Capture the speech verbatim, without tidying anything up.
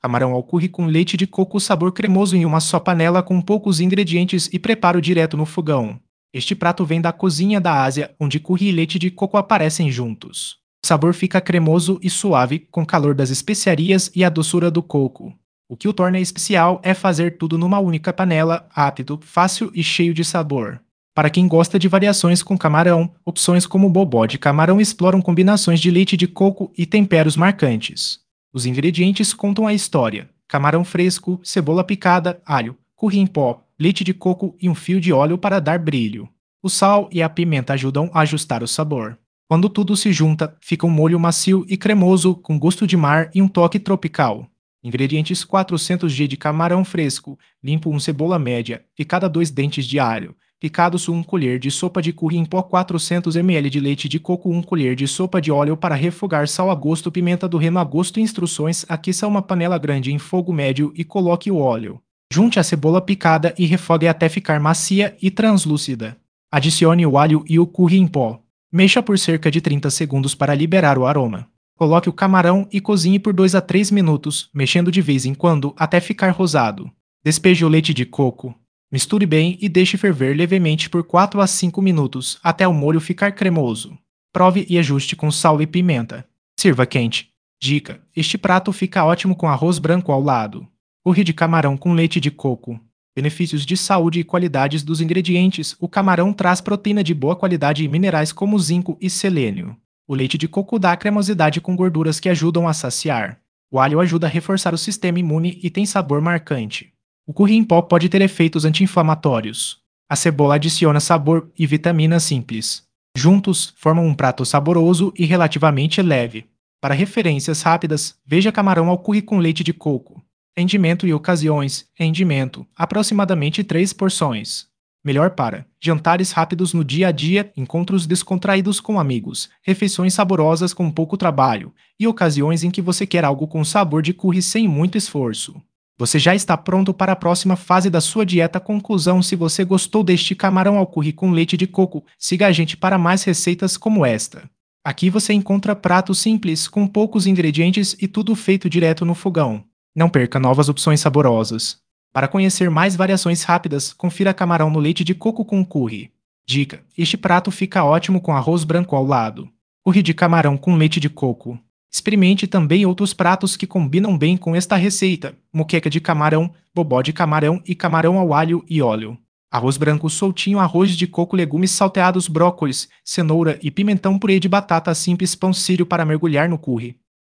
Camarão ao curry com leite de coco sabor cremoso em uma só panela com poucos ingredientes e preparo direto no fogão. Este prato vem da cozinha da Ásia, onde curry e leite de coco aparecem juntos. O sabor fica cremoso e suave com o calor das especiarias e a doçura do coco. O que o torna especial é fazer tudo numa única panela, rápido, fácil e cheio de sabor. Para quem gosta de variações com camarão, opções como bobó de camarão exploram combinações de leite de coco e temperos marcantes. Os ingredientes contam a história: camarão fresco, cebola picada, alho, curry em pó, leite de coco e um fio de óleo para dar brilho. O sal e a pimenta ajudam a ajustar o sabor. Quando tudo se junta, fica um molho macio e cremoso com gosto de mar e um toque tropical. Ingredientes: quatrocentos gramas de camarão fresco, limpo uma cebola média, picada dois dentes de alho, picados uma colher de sopa de curry em pó, quatrocentos mililitros de leite de coco, uma colher de sopa de óleo para refogar, sal a gosto, pimenta do reino a gosto. Instruções: aqueça uma panela grande em fogo médio e coloque o óleo. Junte a cebola picada e refogue até ficar macia e translúcida. Adicione o alho e o curry em pó. Mexa por cerca de trinta segundos para liberar o aroma. Coloque o camarão e cozinhe por dois a três minutos, mexendo de vez em quando até ficar rosado. Despeje o leite de coco. Misture bem e deixe ferver levemente por quatro a cinco minutos, até o molho ficar cremoso. Prove e ajuste com sal e pimenta. Sirva quente. Dica: este prato fica ótimo com arroz branco ao lado. Curry de camarão com leite de coco. Benefícios de saúde e qualidades dos ingredientes: o camarão traz proteína de boa qualidade e minerais como zinco e selênio. O leite de coco dá cremosidade com gorduras que ajudam a saciar. O alho ajuda a reforçar o sistema imune e tem sabor marcante. O curry em pó pode ter efeitos anti-inflamatórios. A cebola adiciona sabor e vitaminas simples. Juntos, formam um prato saboroso e relativamente leve. Para referências rápidas, veja camarão ao curry com leite de coco. Rendimento e ocasiões. Rendimento: aproximadamente três porções. Melhor para jantares rápidos no dia a dia, encontros descontraídos com amigos, refeições saborosas com pouco trabalho e ocasiões em que você quer algo com sabor de curry sem muito esforço. Você já está pronto para a próxima fase da sua dieta. Conclusão: se você gostou deste camarão ao curry com leite de coco, siga a gente para mais receitas como esta. Aqui você encontra pratos simples, com poucos ingredientes e tudo feito direto no fogão. Não perca novas opções saborosas. Para conhecer mais variações rápidas, confira camarão no leite de coco com curry. Dica: este prato fica ótimo com arroz branco ao lado. Curry de camarão com leite de coco. Experimente também outros pratos que combinam bem com esta receita: moqueca de camarão, bobó de camarão e camarão ao alho e óleo. Arroz branco soltinho, arroz de coco, legumes salteados, brócolis, cenoura e pimentão, purê de batata simples, pão sírio para mergulhar no curry.